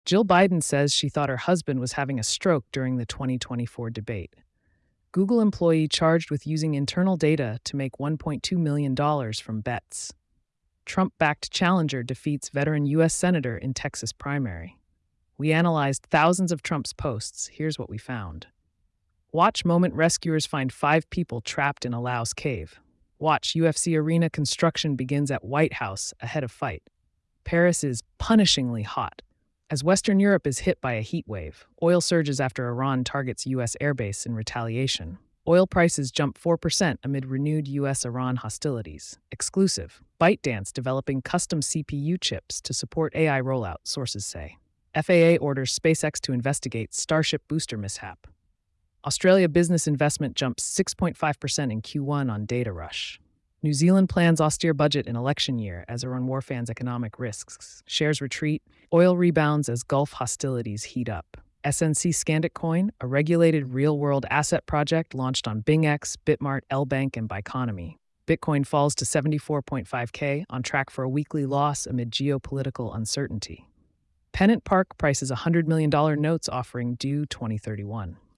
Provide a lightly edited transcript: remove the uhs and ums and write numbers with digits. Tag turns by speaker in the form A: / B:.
A: Jill Biden says she thought her husband was having a stroke during the 2024 debate. Google employee charged with using internal data to make $1.2 million from bets. Trump backed challenger defeats veteran U.S. Senator in Texas primary. We analyzed thousands of Trump's posts. Here's what we found. Watch moment rescuers find 5 people trapped in a Laos cave. Watch UFC arena construction begins at White House ahead of fight. Paris is punishingly hot. As Western Europe is hit by a heat wave, oil surges after Iran targets U.S. airbase in retaliation. Oil prices jump 4% amid renewed U.S.-Iran hostilities. Exclusive. ByteDance developing custom CPU chips to support AI rollout, sources say. FAA orders SpaceX to investigate Starship booster mishap. Australia business investment jumps 6.5% in Q1 on data rush. New Zealand plans austere budget in election year as Iran war fans economic risks. Shares retreat. Oil rebounds as Gulf hostilities heat up. SNC Scandic Coin, a regulated real-world asset project launched on BingX, Bitmart, LBank, and Biconomy. Bitcoin falls to 74.5K, on track for a weekly loss amid geopolitical uncertainty. Pennant Park prices $100 million notes offering due 2031.